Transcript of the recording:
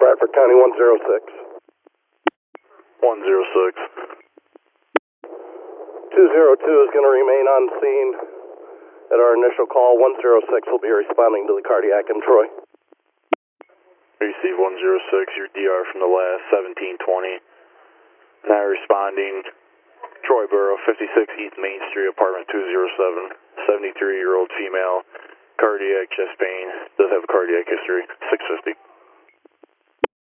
Bradford County 106. 106. 202 is going to remain on scene at our initial call. 106 will be responding to the cardiac in Troy. Receive 106, your DR from the last 1720. Now responding, Troy Borough, 56 East Main Street, apartment 207, 73-year-old female, cardiac chest pain, does have cardiac history, 650.